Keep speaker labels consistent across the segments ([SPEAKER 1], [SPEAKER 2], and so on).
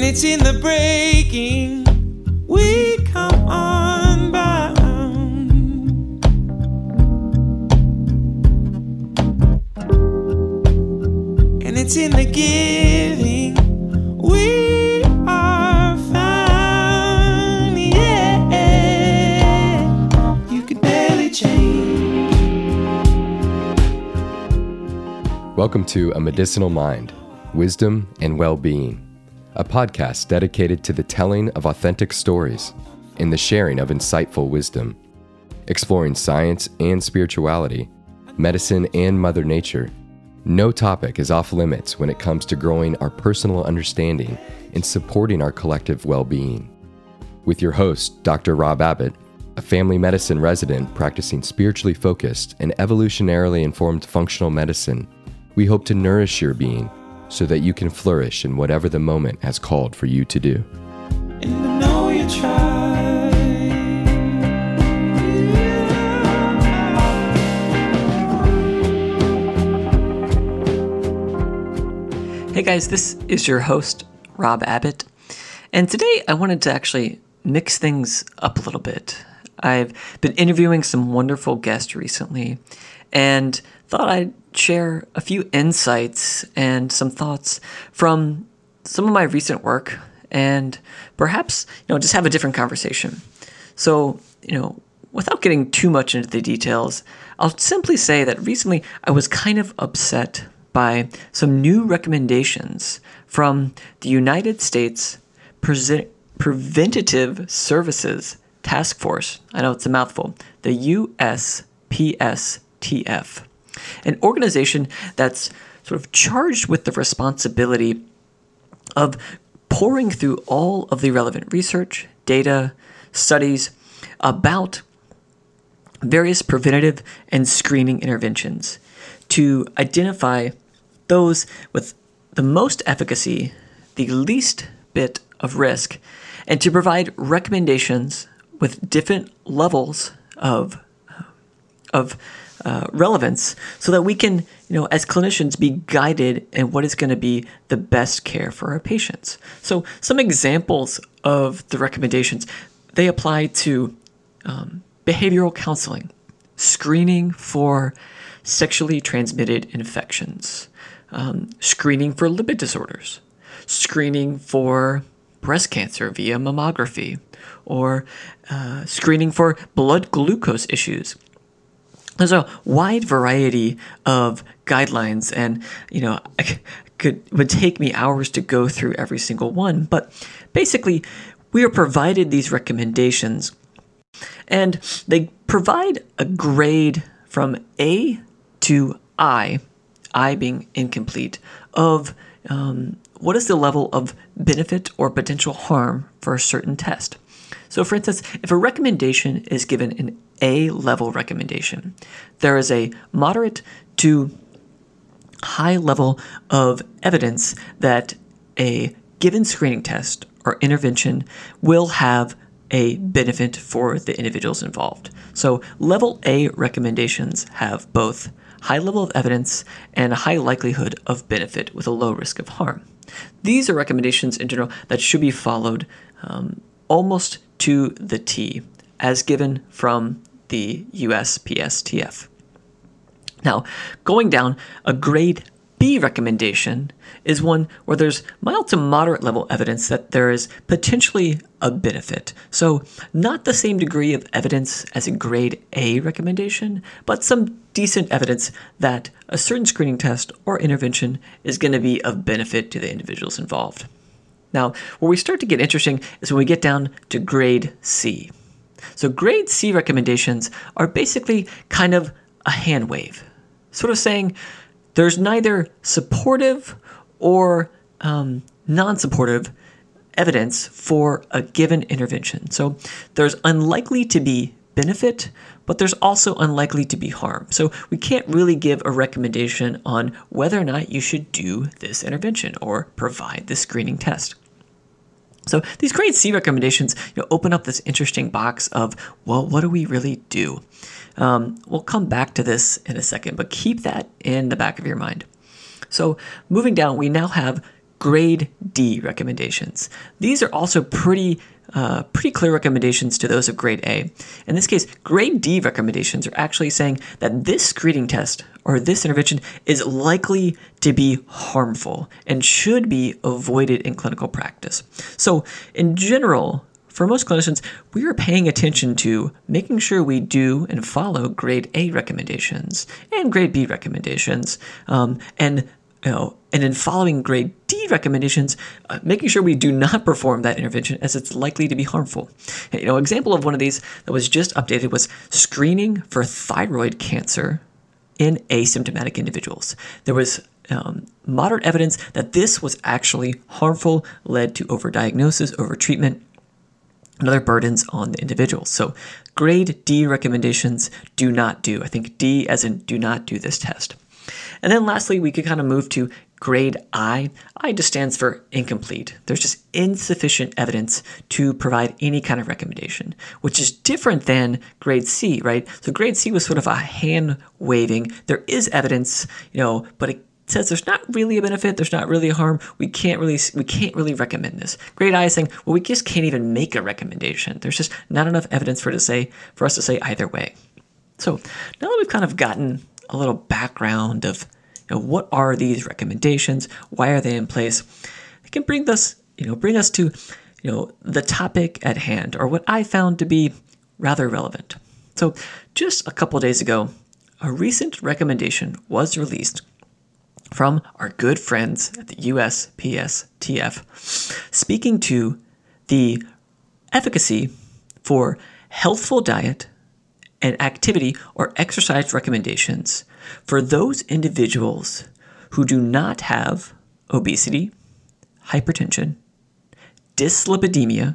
[SPEAKER 1] it's in the breaking we come unbound. And it's in the giving we are found. Yeah, you could barely change.
[SPEAKER 2] Welcome to A Medicinal Mind, Wisdom and Well-Being, a podcast dedicated to the telling of authentic stories and the sharing of insightful wisdom, exploring science and spirituality, medicine and Mother Nature. No topic is off limits when it comes to growing our personal understanding and supporting our collective well-being. With your host, Dr. Rob Abbott, a family medicine resident practicing spiritually focused and evolutionarily informed functional medicine, we hope to nourish your being so that you can flourish in whatever the moment has called for you to do.
[SPEAKER 1] And I know you tried.
[SPEAKER 3] Hey guys, this is your host, Rob Abbott, and today I wanted to actually mix things up a little bit. I've been interviewing some wonderful guests recently, and thought I'd share a few insights and some thoughts from some of my recent work, and perhaps, just have a different conversation. So, without getting too much into the details, I'll simply say that recently I was kind of upset by some new recommendations from the United States Preventative Services Task Force. I know it's a mouthful. The USPSTF. An organization that's sort of charged with the responsibility of pouring through all of the relevant research, data, studies about various preventative and screening interventions to identify those with the most efficacy, the least bit of risk, and to provide recommendations with different levels of relevance so that we can, as clinicians, be guided in what is going to be the best care for our patients. So some examples of the recommendations, they apply to behavioral counseling, screening for sexually transmitted infections, screening for lipid disorders, screening for breast cancer via mammography, or screening for blood glucose issues. There's a wide variety of guidelines, and would take me hours to go through every single one. But basically, we are provided these recommendations, and they provide a grade from A to I being incomplete, of what is the level of benefit or potential harm for a certain test. So, for instance, if a recommendation is given an A-level recommendation, there is a moderate to high level of evidence that a given screening test or intervention will have a benefit for the individuals involved. So, level A recommendations have both high level of evidence and a high likelihood of benefit with a low risk of harm. These are recommendations in general that should be followed almost to the T, as given from the USPSTF. Now, going down, a grade B recommendation is one where there's mild to moderate level evidence that there is potentially a benefit. So not the same degree of evidence as a grade A recommendation, but some decent evidence that a certain screening test or intervention is going to be of benefit to the individuals involved. Now, where we start to get interesting is when we get down to grade C. So grade C recommendations are basically kind of a hand wave, sort of saying there's neither supportive or non-supportive evidence for a given intervention. So there's unlikely to be benefit, but there's also unlikely to be harm. So we can't really give a recommendation on whether or not you should do this intervention or provide this screening test. So these grade C recommendations open up this interesting box of, well, what do we really do? We'll come back to this in a second, but keep that in the back of your mind. So moving down, we now have grade D recommendations. These are also pretty clear recommendations to those of grade A. In this case, grade D recommendations are actually saying that this screening test or this intervention is likely to be harmful and should be avoided in clinical practice. So in general, for most clinicians, we are paying attention to making sure we do and follow grade A recommendations and grade B recommendations, and in following grade D recommendations, making sure we do not perform that intervention as it's likely to be harmful. Example of one of these that was just updated was screening for thyroid cancer in asymptomatic individuals. There was moderate evidence that this was actually harmful, led to overdiagnosis, overtreatment, and other burdens on the individual. So grade D recommendations do not do. I think D as in do not do this test. And then lastly, we could kind of move to grade I. I just stands for incomplete. There's just insufficient evidence to provide any kind of recommendation, which is different than grade C, right? So grade C was sort of a hand waving. There is evidence, but it says there's not really a benefit, there's not really a harm. We can't really recommend this. Grade I is saying, well, we just can't even make a recommendation. There's just not enough evidence for us to say either way. So now that we've kind of gotten a little background of what are these recommendations, why are they in place, it can bring us to the topic at hand, or what I found to be rather relevant. So just a couple days ago, a recent recommendation was released from our good friends at the USPSTF, speaking to the efficacy for healthful diet and activity or exercise recommendations for those individuals who do not have obesity, hypertension, dyslipidemia,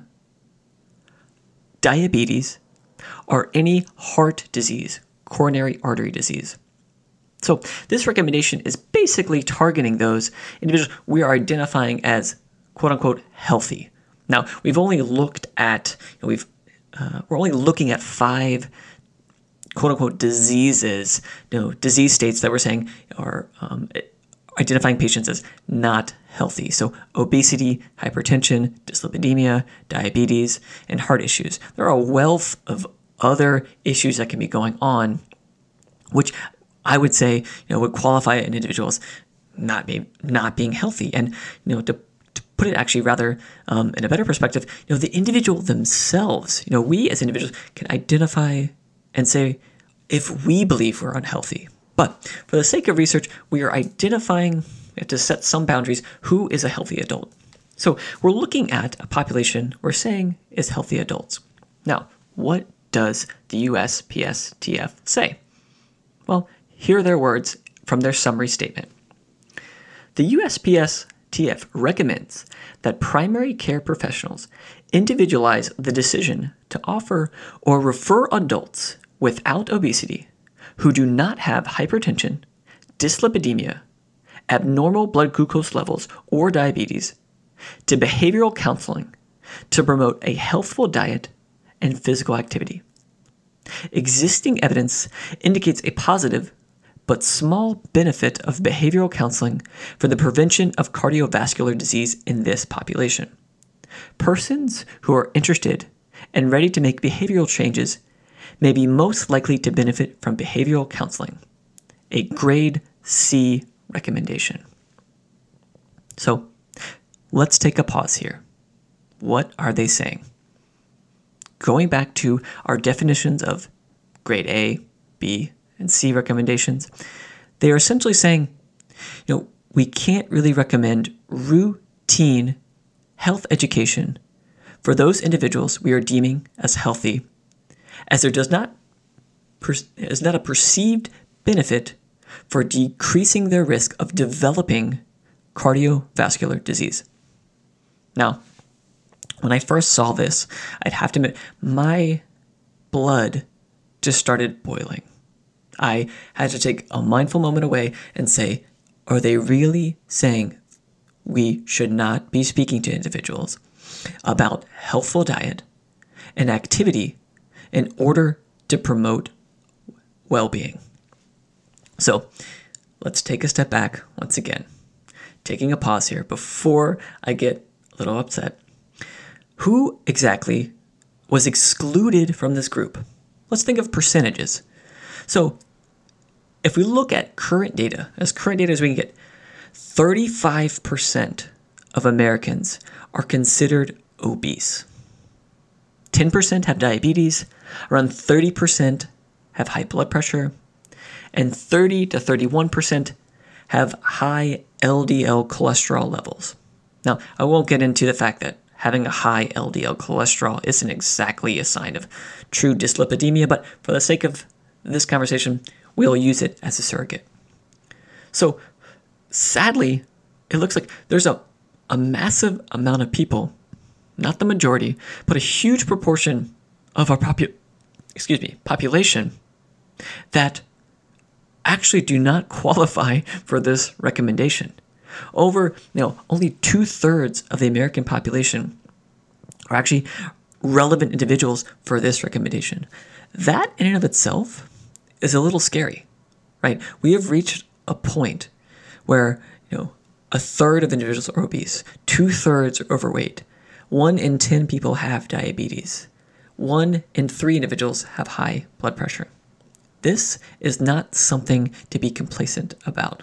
[SPEAKER 3] diabetes, or any heart disease, coronary artery disease. So this recommendation is basically targeting those individuals we are identifying as quote-unquote healthy. Now, we've only looked at, we're only looking at 5 quote-unquote diseases, disease states that we're saying are identifying patients as not healthy. So obesity, hypertension, dyslipidemia, diabetes, and heart issues. There are a wealth of other issues that can be going on, which I would say would qualify an individual as not being healthy. And to put it actually rather in a better perspective, the individual themselves, we as individuals can identify and say if we believe we're unhealthy. But for the sake of research, we are identifying, to set some boundaries, who is a healthy adult. So we're looking at a population we're saying is healthy adults. Now, what does the USPSTF say? Well, here are their words from their summary statement. The USPSTF recommends that primary care professionals individualize the decision to offer or refer adults without obesity who do not have hypertension, dyslipidemia, abnormal blood glucose levels, or diabetes to behavioral counseling to promote a healthful diet and physical activity. Existing evidence indicates a positive but small benefit of behavioral counseling for the prevention of cardiovascular disease in this population. Persons who are interested and ready to make behavioral changes may be most likely to benefit from behavioral counseling, a grade C recommendation. So let's take a pause here. What are they saying? Going back to our definitions of grade A, B, and C recommendations, they are essentially saying, we can't really recommend routine health education for those individuals we are deeming as healthy, as there is not a perceived benefit for decreasing their risk of developing cardiovascular disease. Now, when I first saw this, I'd have to admit, my blood just started boiling. I had to take a mindful moment away and say, are they really saying we should not be speaking to individuals about healthful diet and activity in order to promote well-being? So let's take a step back once again. taking a pause here before I get a little upset. Who exactly was excluded from this group? Let's think of percentages. So if we look at current data as we can get, 35% of Americans are considered obese. 10% have diabetes, around 30% have high blood pressure, and 30 to 31% have high LDL cholesterol levels. Now, I won't get into the fact that having a high LDL cholesterol isn't exactly a sign of true dyslipidemia, but for the sake of this conversation, we'll use it as a surrogate. So, sadly, it looks like there's a massive amount of people, not the majority, but a huge proportion of our population that actually do not qualify for this recommendation. Only 2/3 of the American population are actually relevant individuals for this recommendation. That in and of itself is a little scary, right? We have reached a point where, 1/3 of individuals are obese, 2/3 are overweight, 1 in 10 people have diabetes, 1 in 3 individuals have high blood pressure. This is not something to be complacent about.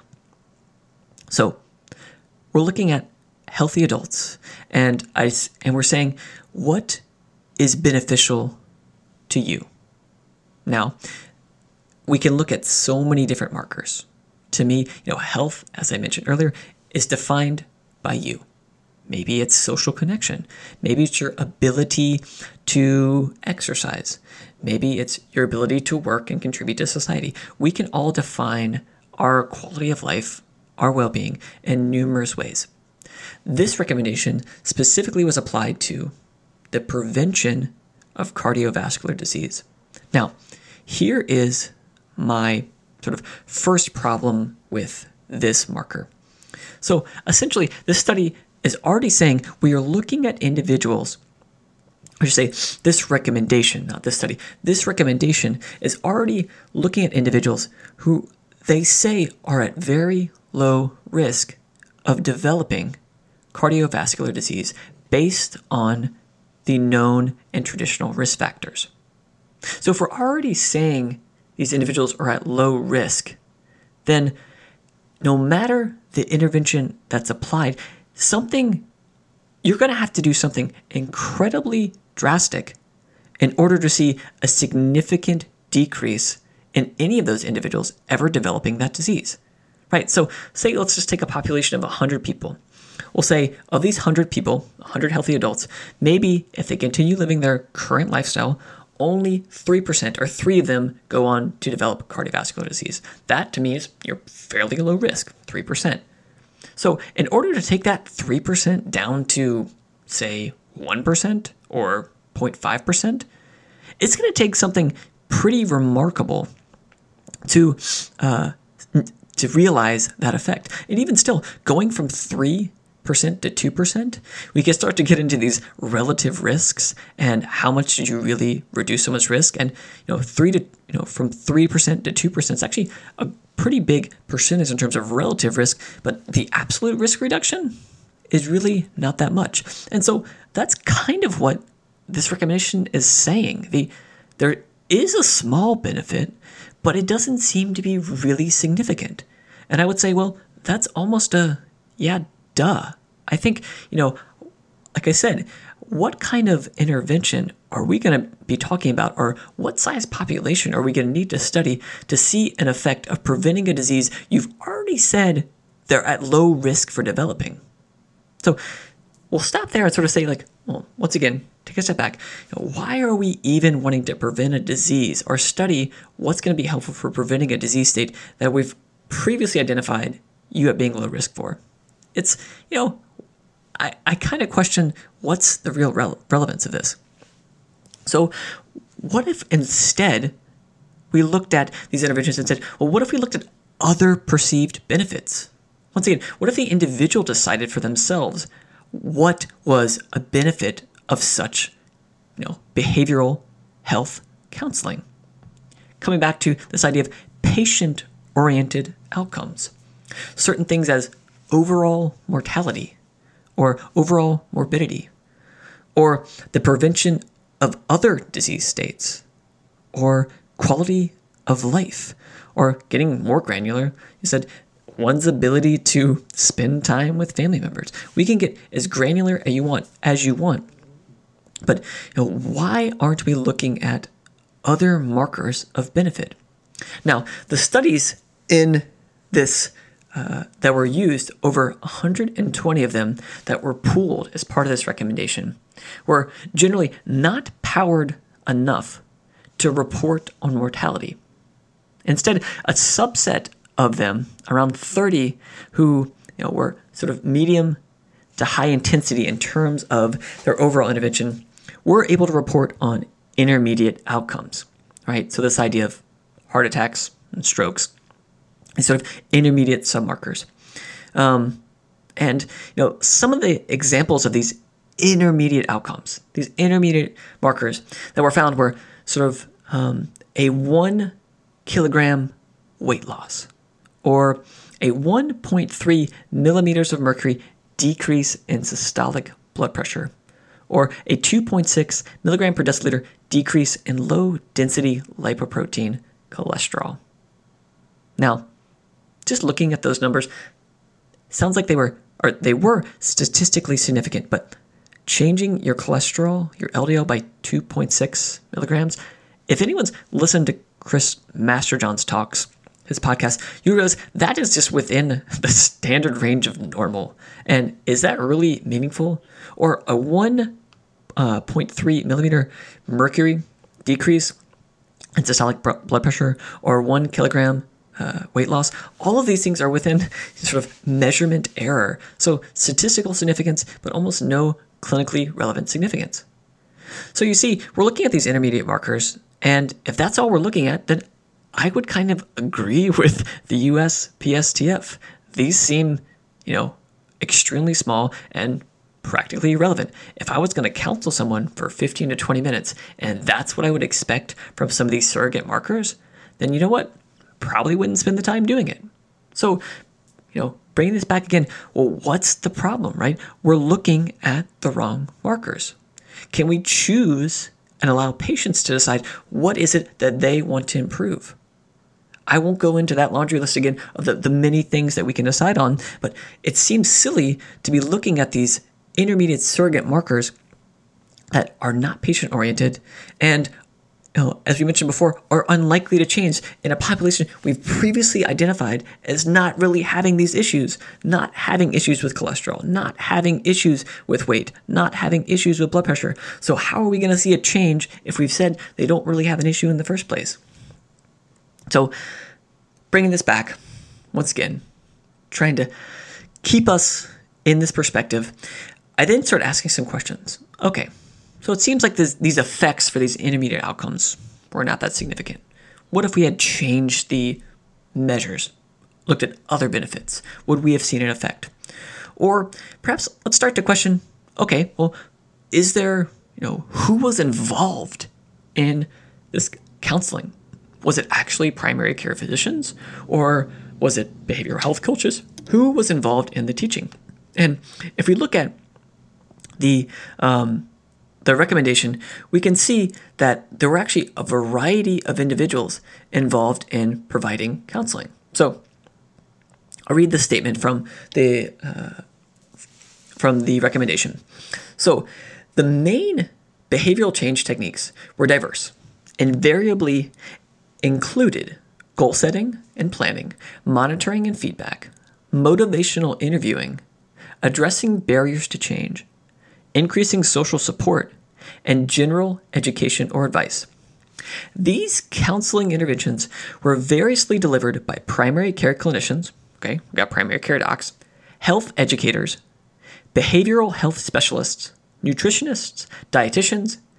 [SPEAKER 3] So, we're looking at healthy adults, and we're saying, what is beneficial to you? Now, we can look at so many different markers. To me, health, as I mentioned earlier, is defined by you. Maybe it's social connection. Maybe it's your ability to exercise. Maybe it's your ability to work and contribute to society. We can all define our quality of life, our well-being, in numerous ways. This recommendation specifically was applied to the prevention of cardiovascular disease. Now, here is my sort of first problem with this marker. So essentially, this study is already saying we are looking at individuals, I should say this recommendation, not this study, this recommendation is already looking at individuals who they say are at very low risk of developing cardiovascular disease based on the known and traditional risk factors. So if we're already saying these individuals are at low risk, then no matter the intervention that's applied, you're going to have to do something incredibly drastic in order to see a significant decrease in any of those individuals ever developing that disease, right? So let's just take a population of 100 people. We'll say of these 100 people, 100 healthy adults, maybe if they continue living their current lifestyle, only 3% or 3 of them go on to develop cardiovascular disease. That to me is fairly low risk, 3%. So in order to take that 3% down to, say, 1% or 0.5%, it's going to take something pretty remarkable to realize that effect. And even still, going from 3% to 2%, we can start to get into these relative risks and how much did you really reduce someone's risk. And from 3% to 2% is actually a pretty big percentage in terms of relative risk, but the absolute risk reduction is really not that much. And so that's kind of what this recommendation is saying. There is a small benefit, but it doesn't seem to be really significant. And I would say, well, that's almost duh. I think, like I said, what kind of intervention are we going to be talking about, or what size population are we going to need to study to see an effect of preventing a disease you've already said they're at low risk for developing? So we'll stop there and sort of say, once again, take a step back. Why are we even wanting to prevent a disease or study what's going to be helpful for preventing a disease state that we've previously identified you at being low risk for? It's, I kind of question what's the real relevance of this. So what if instead we looked at these interventions and said, well, what if we looked at other perceived benefits? Once again, what if the individual decided for themselves what was a benefit of such, behavioral health counseling? Coming back to this idea of patient-oriented outcomes. Certain things as overall mortality or overall morbidity, or the prevention of other disease states, or quality of life, or getting more granular, you said one's ability to spend time with family members. We can get as granular as you want. But why aren't we looking at other markers of benefit? Now, the studies in this that were used, over 120 of them that were pooled as part of this recommendation, were generally not powered enough to report on mortality. Instead, a subset of them, around 30, who were sort of medium to high intensity in terms of their overall intervention, were able to report on intermediate outcomes, right? So this idea of heart attacks and strokes, these sort of intermediate submarkers. And some of the examples of these intermediate outcomes, these intermediate markers that were found were sort of a 1 kilogram weight loss, or a 1.3 millimeters of mercury decrease in systolic blood pressure, or a 2.6 milligram per deciliter decrease in low-density lipoprotein cholesterol. Now, just looking at those numbers, sounds like they were statistically significant, but changing your cholesterol, your LDL, by 2.6 milligrams, if anyone's listened to Chris Masterjohn's talks, his podcast, you realize that is just within the standard range of normal. And is that really meaningful? Or a 1.3 millimeter mercury decrease in systolic blood pressure, or 1 kilogram weight loss, all of these things are within sort of measurement error. So statistical significance, but almost no clinically relevant significance. So you see, we're looking at these intermediate markers, and if that's all we're looking at, then I would kind of agree with the USPSTF. These seem, extremely small and practically irrelevant. If I was going to counsel someone for 15 to 20 minutes, and that's what I would expect from some of these surrogate markers, then you know what? Probably wouldn't spend the time doing it. So, bringing this back again, well, what's the problem, right? We're looking at the wrong markers. Can we choose and allow patients to decide what is it that they want to improve? I won't go into that laundry list again of the many things that we can decide on, but it seems silly to be looking at these intermediate surrogate markers that are not patient-oriented and, as we mentioned before, are unlikely to change in a population we've previously identified as not really having these issues, not having issues with cholesterol, not having issues with weight, not having issues with blood pressure. So how are we going to see a change if we've said they don't really have an issue in the first place? So bringing this back, once again, trying to keep us in this perspective, I then start asking some questions. Okay, so it seems like these effects for these intermediate outcomes were not that significant. What if we had changed the measures, looked at other benefits? Would we have seen an effect? Or perhaps let's start to question, okay, well, is there, who was involved in this counseling? Was it actually primary care physicians, or was it behavioral health coaches? Who was involved in the teaching? And if we look at the recommendation, we can see that there were actually a variety of individuals involved in providing counseling. So I'll read the statement from the recommendation. So the main behavioral change techniques were diverse, invariably included goal setting and planning, monitoring and feedback, motivational interviewing, addressing barriers to change, increasing social support, and general education or advice. These counseling interventions were variously delivered by primary care clinicians, okay, we got primary care docs, health educators, behavioral health specialists, nutritionists, dietitians,